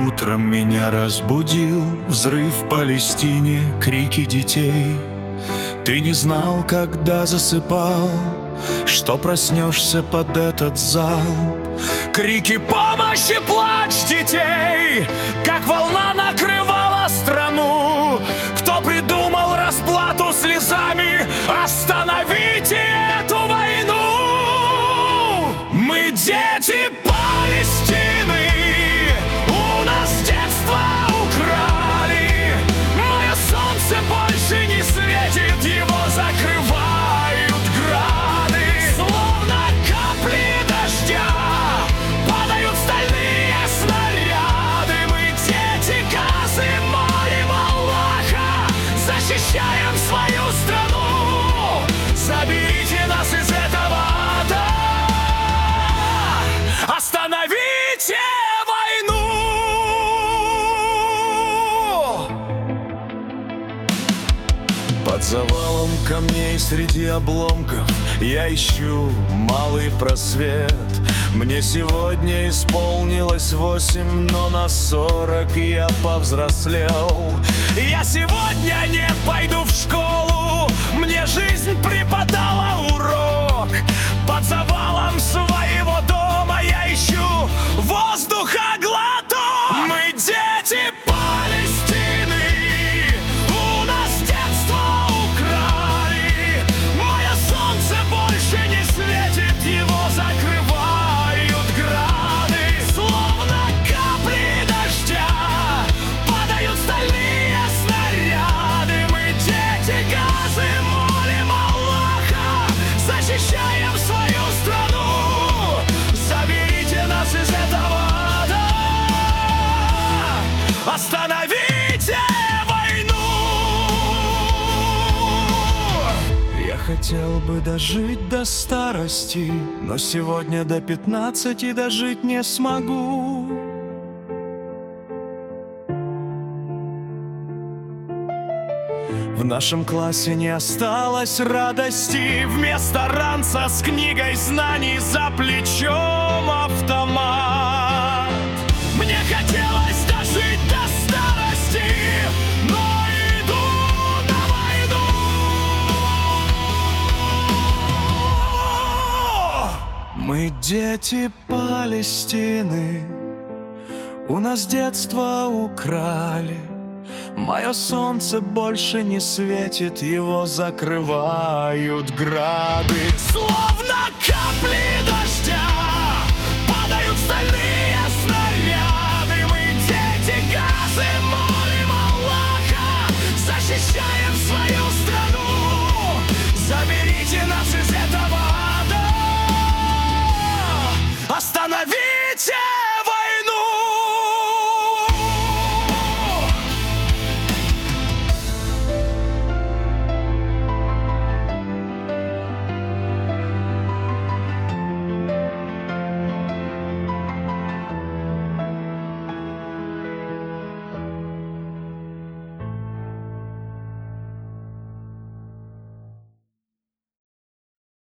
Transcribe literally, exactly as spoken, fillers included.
Утром меня разбудил взрыв в Палестине, крики детей. Ты не знал, когда засыпал, что проснешься под этот залп. Крики помощи, плач детей, как волна накрывала страну. Кто придумал расплату слезами? Остановите эту войну! Мы дети Палестины, у нас детство украли. Мое солнце больше не светит, его закрывают грады. Словно капли дождя падают стальные снаряды. Мы дети Газы, молим Аллаха, защищаем свою страну. Заберите нас из этого ада, остановите войну! Под завалом камней среди обломков я ищу малый просвет. Мне сегодня исполнилось восемь, но на сорок я повзрослел. Я сегодня не пойду в школу, мне жизнь преподала урок. Под завалом своего дома я ищу воздуха глоток. Мы дети Палестины, у нас детство украли. Мое солнце больше не светит, его закрывают грады. Словно капли дождя падают стальные снаряды. Мы дети Газы, молим Аллаха, защищаем свою страну. Заберите нас из этого ада, остановите войну! Я хотел бы дожить до старости, но сегодня до пятнадцати дожить не смогу. В нашем классе не осталось радости, вместо ранца с книгой знаний за плечом автомат. Мне хотелось дожить до старости, но иду на войну. Мы дети Палестины, у нас детство украли. Мое солнце больше не светит, его закрывают грады. Словно капли